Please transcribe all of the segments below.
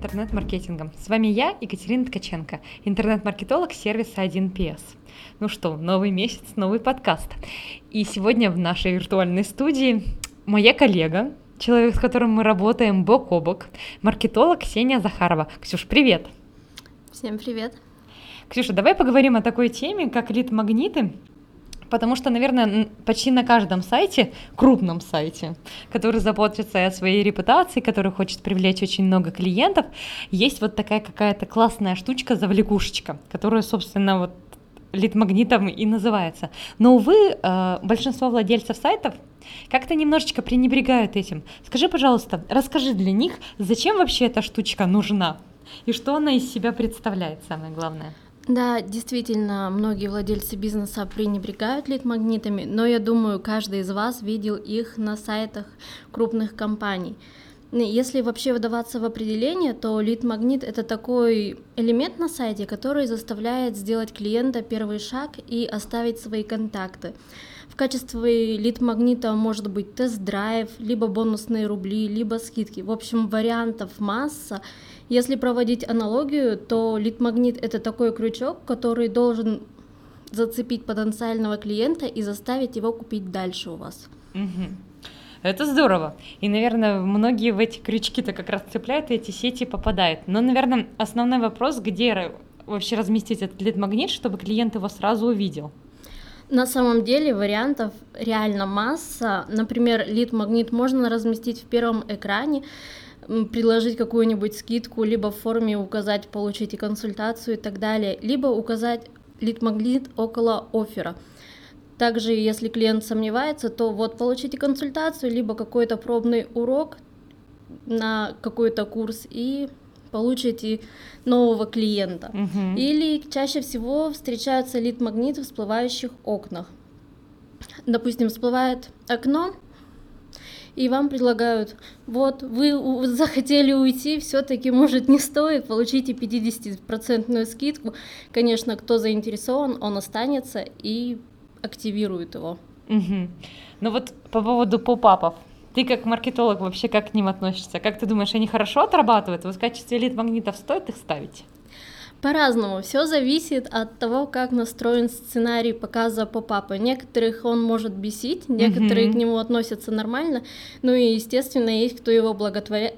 интернет-маркетингом. С вами я, Екатерина Ткаченко, интернет-маркетолог сервиса 1PS. Ну что, новый месяц, новый подкаст. И сегодня в нашей виртуальной студии моя коллега, человек, с которым мы работаем бок о бок, маркетолог Ксения Захарова. Ксюш, привет! Всем привет! Ксюша, давай поговорим о такой теме, как лид-магниты. Потому что, наверное, почти на каждом сайте, крупном сайте, который заботится о своей репутации, который хочет привлечь очень много клиентов, есть вот такая какая-то классная штучка, завлекушечка, которая, собственно, вот лид-магнитом и называется. Но, увы, большинство владельцев сайтов как-то немножечко пренебрегают этим. Скажи, пожалуйста, расскажи для них, зачем вообще эта штучка нужна и что она из себя представляет, самое главное. Да, действительно, многие владельцы бизнеса пренебрегают лид-магнитами, но я думаю, каждый из вас видел их на сайтах крупных компаний. Если вообще вдаваться в определение, то лид-магнит — это такой элемент на сайте, который заставляет сделать клиента первый шаг и оставить свои контакты. В качестве лид-магнита может быть тест-драйв, либо бонусные рубли, либо скидки. В общем, вариантов масса. Если проводить аналогию, то лид-магнит — это такой крючок, который должен зацепить потенциального клиента и заставить его купить дальше у вас. Угу. Это здорово. И, наверное, многие в эти крючки-то как раз цепляют, и эти сети попадают. Но, наверное, основной вопрос, где вообще разместить этот лид-магнит, чтобы клиент его сразу увидел? На самом деле вариантов реально масса. Например, лид-магнит можно разместить в первом экране, предложить какую-нибудь скидку, либо в форме указать «получите консультацию» и так далее, либо указать лид-магнит около оффера. Также, если клиент сомневается, то вот получите консультацию, либо какой-то пробный урок на какой-то курс и получите нового клиента. Угу. Или чаще всего встречаются лид-магниты в всплывающих окнах. Допустим, всплывает окно, и вам предлагают: вот, вы захотели уйти, все-таки, может, не стоит, получите 50% скидку. Конечно, кто заинтересован, он останется и активирует его. Угу. Ну вот по поводу поп-апов. Ты как маркетолог вообще как к ним относишься? Как ты думаешь, они хорошо отрабатывают? Вот в качестве лид-магнитов стоит их ставить? По-разному, все зависит от того, как настроен сценарий показа поп-апа. Некоторых он может бесить, некоторые к нему относятся нормально, ну и, естественно, есть кто его боготворят,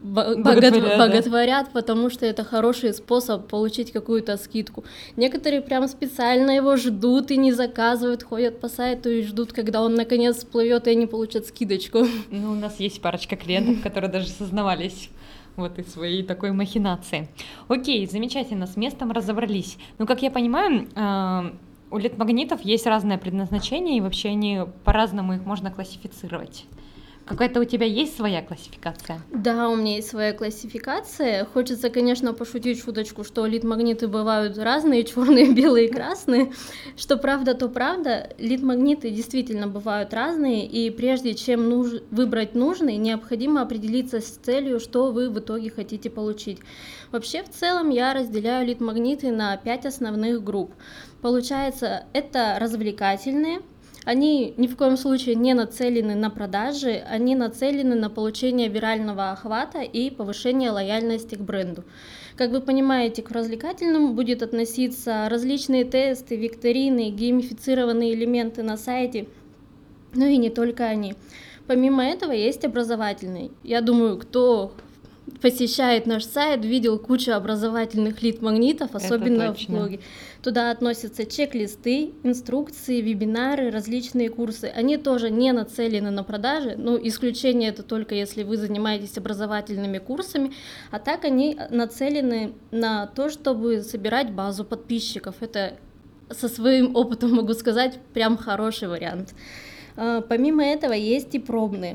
потому что это хороший способ получить какую-то скидку. Некоторые прям специально его ждут и не заказывают, ходят по сайту и ждут, когда он наконец всплывет и они получат скидочку. Ну, у нас есть парочка клиентов, которые даже сознавались вот и своей такой махинации. Окей, замечательно, с местом разобрались. Ну, как я понимаю, у лид-магнитов есть разное предназначение, и вообще они по-разному их можно классифицировать. Какая-то у тебя есть своя классификация? Да, у меня есть своя классификация. Хочется, конечно, пошутить шуточку, что лид-магниты бывают разные, черные, белые, красные. Что правда, то правда. Лид-магниты действительно бывают разные, и прежде чем выбрать нужный, необходимо определиться с целью, что вы в итоге хотите получить. Вообще, в целом, я разделяю лид-магниты на 5 основных групп. Получается, это развлекательные. Они ни в коем случае не нацелены на продажи, они нацелены на получение вирального охвата и повышение лояльности к бренду. Как вы понимаете, к развлекательным будет относиться различные тесты, викторины, геймифицированные элементы на сайте, ну и не только они. Помимо этого есть образовательный. Я думаю, кто посещает наш сайт, видел кучу образовательных лид-магнитов, особенно в блоге. Туда относятся чек-листы, инструкции, вебинары, различные курсы. Они тоже не нацелены на продажи, но исключение это только если вы занимаетесь образовательными курсами, а так они нацелены на то, чтобы собирать базу подписчиков. Это со своим опытом могу сказать, прям хороший вариант. Помимо этого есть и пробные.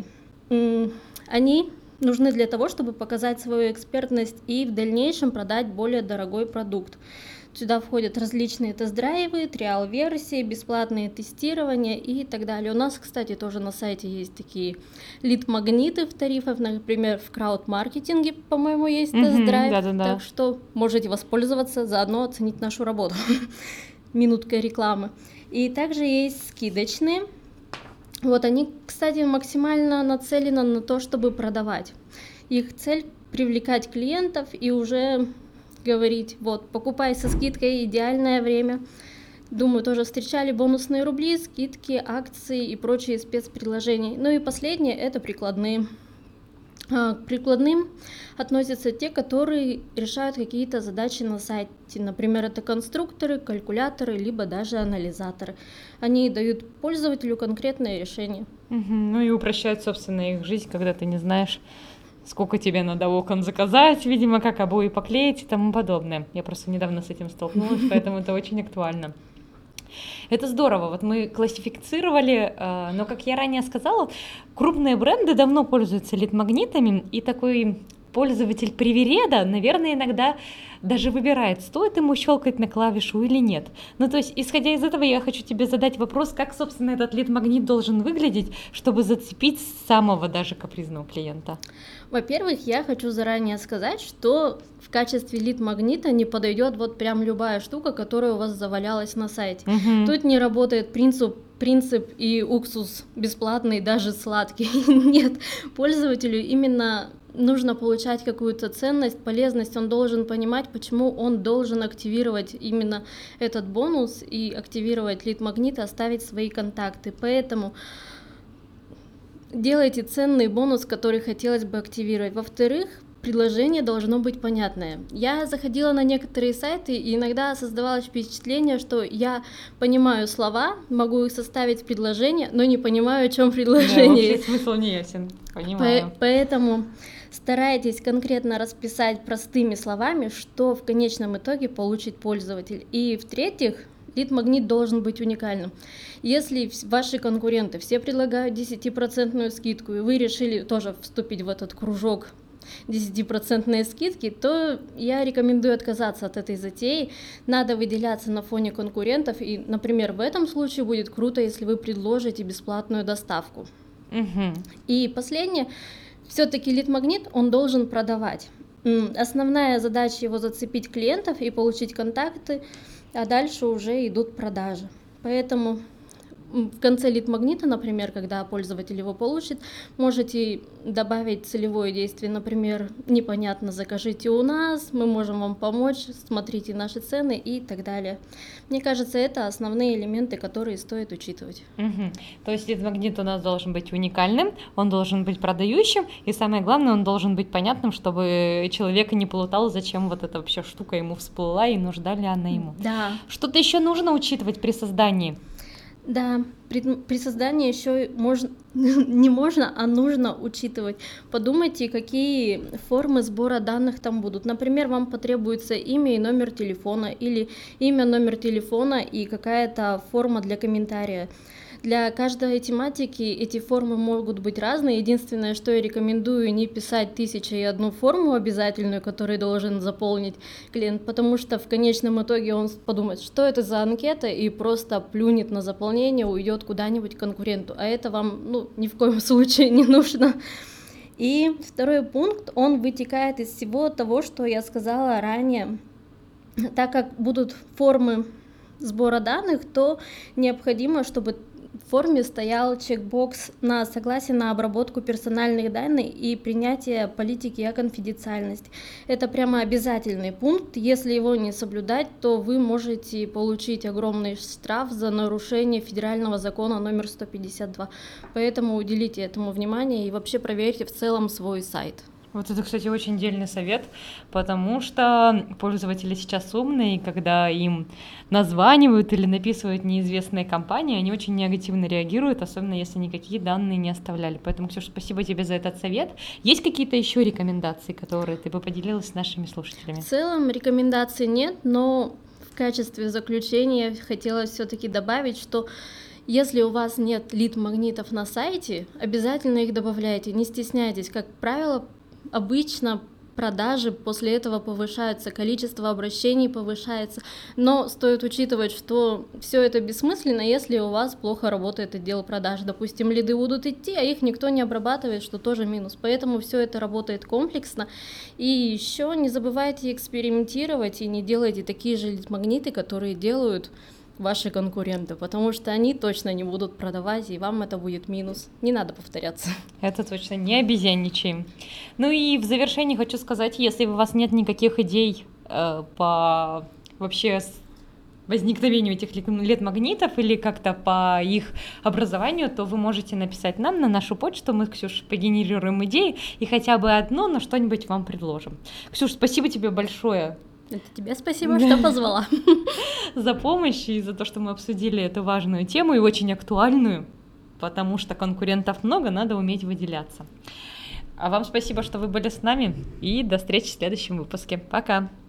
Они нужны для того, чтобы показать свою экспертность и в дальнейшем продать более дорогой продукт. Сюда входят различные тест-драйвы, триал-версии, бесплатные тестирования и так далее. У нас, кстати, тоже на сайте есть такие лид-магниты в тарифах, например, в крауд-маркетинге, по-моему, есть тест-драйв, так что можете воспользоваться, заодно оценить нашу работу. Минутка рекламы. И также есть скидочные. Вот они, кстати, максимально нацелены на то, чтобы продавать. Их цель привлекать клиентов и уже говорить, вот, покупай со скидкой, идеальное время. Думаю, тоже встречали бонусные рубли, скидки, акции и прочие спецпредложения. Ну и последнее – это прикладные. К прикладным относятся те, которые решают какие-то задачи на сайте. Например, это конструкторы, калькуляторы, либо даже анализаторы. Они дают пользователю конкретное решение. Ну и упрощают, собственно, их жизнь, когда ты не знаешь, сколько тебе надо окон заказать, видимо, как обои поклеить и тому подобное. Я просто недавно с этим столкнулась, поэтому это очень актуально. Это здорово, вот мы классифицировали, но, как я ранее сказала, крупные бренды давно пользуются лид-магнитами, и такой пользователь привереда, наверное, иногда даже выбирает, стоит ему щелкать на клавишу или нет. Ну, то есть, исходя из этого, я хочу тебе задать вопрос, как, собственно, этот лид-магнит должен выглядеть, чтобы зацепить самого даже капризного клиента. Во-первых, я хочу заранее сказать, что в качестве лид-магнита не подойдет вот прям любая штука, которая у вас завалялась на сайте. Тут не работает принцип и уксус бесплатный, даже сладкий. Нет, пользователю именно нужно получать какую-то ценность, полезность, он должен понимать, почему он должен активировать именно этот бонус и активировать лид-магнит и оставить свои контакты. Поэтому делайте ценный бонус, который хотелось бы активировать. Во-вторых, предложение должно быть понятное. Я заходила на некоторые сайты, и иногда создавалось впечатление, что я понимаю слова, могу их составить в предложение, но не понимаю, о чем предложение. Да, вообще смысл не ясен, понимаю. Поэтому старайтесь конкретно расписать простыми словами, что в конечном итоге получит пользователь. И в-третьих, лид-магнит должен быть уникальным. Если ваши конкуренты все предлагают 10% скидку, и вы решили тоже вступить в этот кружок 10% скидки, то я рекомендую отказаться от этой затеи. Надо выделяться на фоне конкурентов, и, например, в этом случае будет круто, если вы предложите бесплатную доставку. И последнее, все-таки лид-магнит, он должен продавать. Основная задача его зацепить клиентов и получить контакты, а дальше уже идут продажи. Поэтому в конце лид-магнита, например, когда пользователь его получит, можете добавить целевое действие, например, непонятно, закажите у нас, мы можем вам помочь, смотрите наши цены и так далее. Мне кажется, это основные элементы, которые стоит учитывать. То есть лид-магнит у нас должен быть уникальным, он должен быть продающим, и самое главное, он должен быть понятным, чтобы человек не плутал, зачем вот эта вообще штука ему всплыла и нужна ли она ему. Да. Что-то еще нужно учитывать при создании? Да, при создании еще не можно, а нужно учитывать. Подумайте, какие формы сбора данных там будут. Например, вам потребуется имя и номер телефона, или имя, номер телефона и какая-то форма для комментария. Для каждой тематики эти формы могут быть разные. Единственное, что я рекомендую, не писать 1001 форму обязательную, которую должен заполнить клиент, потому что в конечном итоге он подумает, что это за анкета, и просто плюнет на заполнение, уйдет куда-нибудь к конкуренту. А это вам ни в коем случае не нужно. И второй пункт, он вытекает из всего того, что я сказала ранее. Так как будут формы сбора данных, то необходимо, чтобы в форме стоял чекбокс на согласие на обработку персональных данных и принятие политики о конфиденциальности. Это прямо обязательный пункт. Если его не соблюдать, то вы можете получить огромный штраф за нарушение федерального закона номер 152. Поэтому уделите этому внимание и вообще проверьте в целом свой сайт. Вот это, кстати, очень дельный совет, потому что пользователи сейчас умные, и когда им названивают или написывают неизвестные компании, они очень негативно реагируют, особенно если никакие данные не оставляли. Поэтому, Ксюша, спасибо тебе за этот совет. Есть какие-то еще рекомендации, которые ты бы поделилась с нашими слушателями? В целом рекомендаций нет, но в качестве заключения хотелось все-таки добавить, что если у вас нет лид-магнитов на сайте, обязательно их добавляйте, не стесняйтесь. Как правило, обычно продажи после этого повышаются, количество обращений повышается, но стоит учитывать, что все это бессмысленно, если у вас плохо работает отдел продаж. Допустим, лиды будут идти, а их никто не обрабатывает, что тоже минус. Поэтому все это работает комплексно. И еще не забывайте экспериментировать и не делайте такие же лид-магниты, которые делают ваши конкуренты, потому что они точно не будут продавать, и вам это будет минус. Не надо повторяться. Это точно, не обезьянничаем. Ну и в завершении хочу сказать, если у вас нет никаких идей по вообще возникновению этих LED-магнитов или как-то по их образованию, то вы можете написать нам на нашу почту, мы, Ксюш, погенерируем идеи и хотя бы одну, но что-нибудь вам предложим. Ксюш, спасибо тебе большое. Это тебе спасибо, что позвала. За помощь и за то, что мы обсудили эту важную тему и очень актуальную, потому что конкурентов много, надо уметь выделяться. А вам спасибо, что вы были с нами, и до встречи в следующем выпуске. Пока!